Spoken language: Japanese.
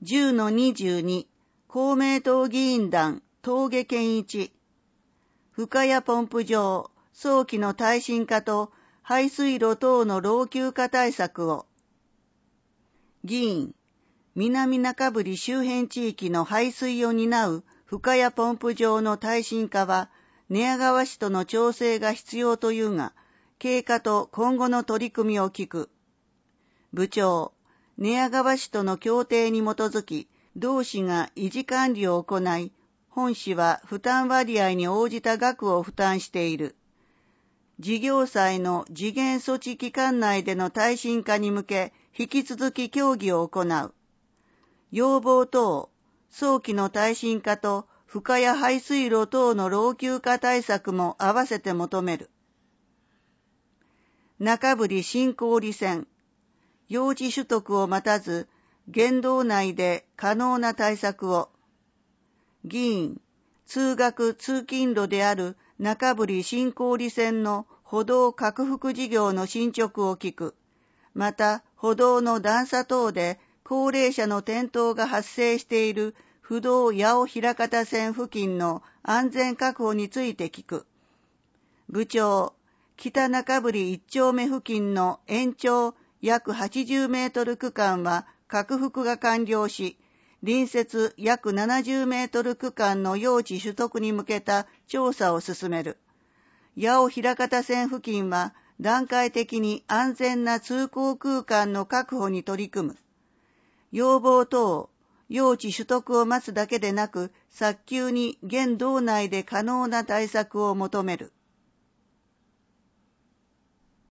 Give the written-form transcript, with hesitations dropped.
10-22公明党議員団峠健一深谷ポンプ場早期の耐震化と排水路等の老朽化対策を議員南中振周辺地域の排水を担う深谷ポンプ場の耐震化は寝屋川市との調整が必要というが経過と今後の取り組みを聞く。部長、寝屋川市との協定に基づき、同市が維持管理を行い、本市は負担割合に応じた額を負担している。事業債の時限措置期間内での耐震化に向け、引き続き協議を行う。要望等、早期の耐震化と深谷排水路等の老朽化対策も合わせて求める。中振新小売線、用地取得を待たず、県道内で可能な対策を。議員、通学通勤路である中振新小売線の歩道拡幅事業の進捗を聞く。また、歩道の段差等で高齢者の転倒が発生している不動八尾枚方線付近の安全確保について聞く。部長、北中振1丁目付近の延長約80メートル区間は拡幅が完了し、隣接約70メートル区間の用地取得に向けた調査を進める。八尾枚方線付近は段階的に安全な通行空間の確保に取り組む。要望等、用地取得を待つだけでなく、早急に現道内で可能な対策を求める。